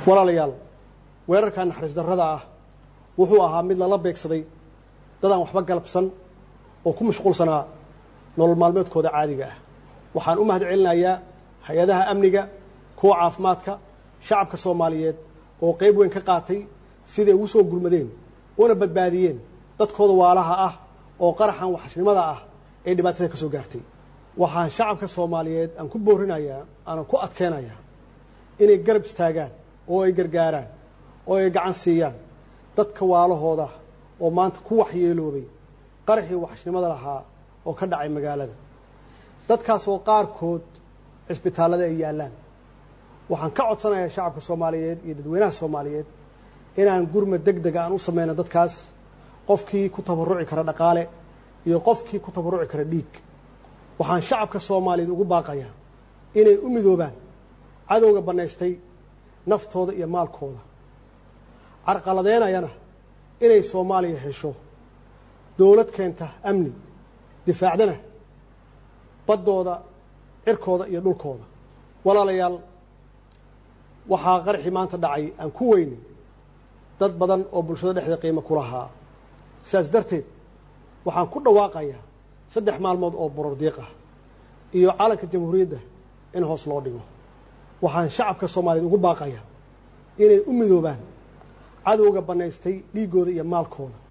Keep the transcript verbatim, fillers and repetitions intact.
walaalayaal weerarkan naxariis darrada ah wuxuu ahaa mid lala beegsaday dad aan waxba galabsan oo ku mashquulsanaa nolol maalmeedkooda caadiga ah waxaan u mahad celinayaa hay'adaha amniga kuwa caafimaadka shacabka Soomaaliyeed oo qayb weyn ka qaatay sidii ugu soo gurmadeen una badbaadiyeen dadkooda waalaha ah oo qaraxan waxashnimada ah ee dhibaatada ka soo gaartay waxaan shacabka Soomaaliyeed aan ku boorinayaa aan ku adkeenayaa inay garab istaagaan oo ay gargaaraan oo ay gacan siiyaan dadka waalahooda oo maanta ku waxyeeloobay qaraxii waxashnimada lahaa oo ka dhacay magaalada dadkaas oo qaarkood isbitaalada ay yaalaan waxaan ka codsanayaa shacabka Soomaaliyeed iyo dadweynaha Soomaaliyeed inaan gurmad degdeg ah u sameeyno dadkaas qofkii ku tabaruci kara dhaqaale iyo qofkii ku tabaruci kara dhiig waxaan shacabka Soomaaliyeed ugu baaqayaa inay u midoobaan cadowga banaystay naftooda iyo maalkooda carqaladeynayana inay Soomaaliya hesho dawlad keenta amni difaacdana badooda cirkooda iyo dhulkooda walaalayaal waxaa qarxi maanta dhacay aan ku weynay dad badan oo bulshada dhexdeeda qiimo ku lahaa sidaas darteed waxaan ku dhawaaqayaa saddex maalmood oo boror diiq ah iyo calanka jamhuuriyadda in hoos loo dhigo waxaan shacabka Soomaaliyeed ugu baaqayaa inay u midoobaan cadowga banaystay dhiigooda iyo maalkooda